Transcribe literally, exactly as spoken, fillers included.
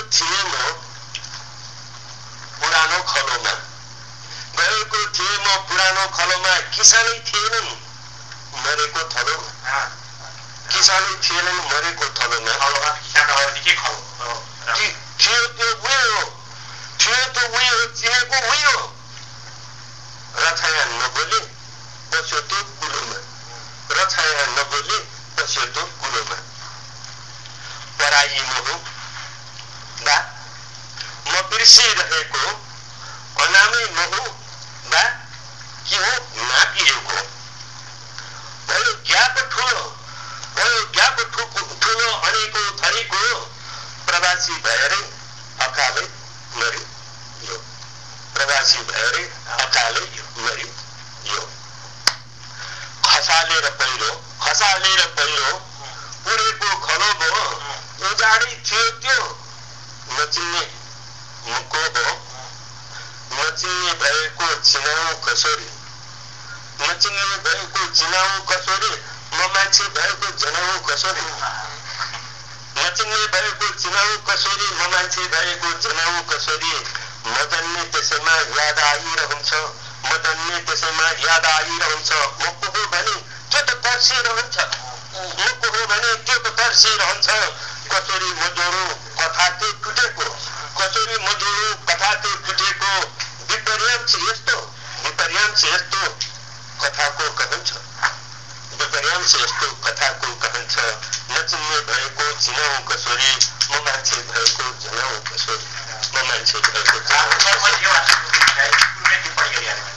थिएँ म पुरानो खलोमा गएको थिएँ म पुरानो खलोमा किसानै थिएनन् मरेको थलोमा किसानै थिएनन् मरेको थलोमा थियो त्यो उयो हो थियो त्यो उयो हो चिनेको उयो रछाया नबोले बस्यो त्यो कुलोमा रछाया नबोले बस्यो त्यो कुलोमा पराई मोह बा म बिर्सिरहेको अनामै मोह बा के हो नापिएको भयो ज्ञाप ठुलो भयो ज्ञाप ठुलो अनेको थरीको प्रवासी भएरै अकालै मर्यो प्रवासी भएरै अकालै मर्यो यो खसालेर पहिरो खसालेर पहिरो उडेको खलो भयो उजाडै थियो त्यो नचिन्ने मुखो भयो नचिन्ने भएको चिनाउ कसोरी नचिन्ने भएको चिनाउ कसोरी म मान्छे भएको जनाउ कसोरी नचिन्ने भएको चिनाउ कसोरी म मान्छे भएको जनाउ कसोरी म जन्मे त्यसैमा याद आइरहन्छ म जन्मे त्यसैमा याद आइरहन्छ म को हो भने त्यो त तर्सिरहन्छ म को हो भने त्यो त तर्सिरहन्छ कसोरी म जोडो कथा त्यो टुटेको कसोरी म जोडो कथा त्यो टुटेको विपर्याम छ यस्तो विपर्याम छ यस्तो कथाको कहन्छ विपर्याम छ यस्तो कथाको कहन्छ नचिन्ने भएको चिनाउ कसोरी म मान्छे भएको जनाउ कसोरी म मान्छे भएको जनाउ कसोरी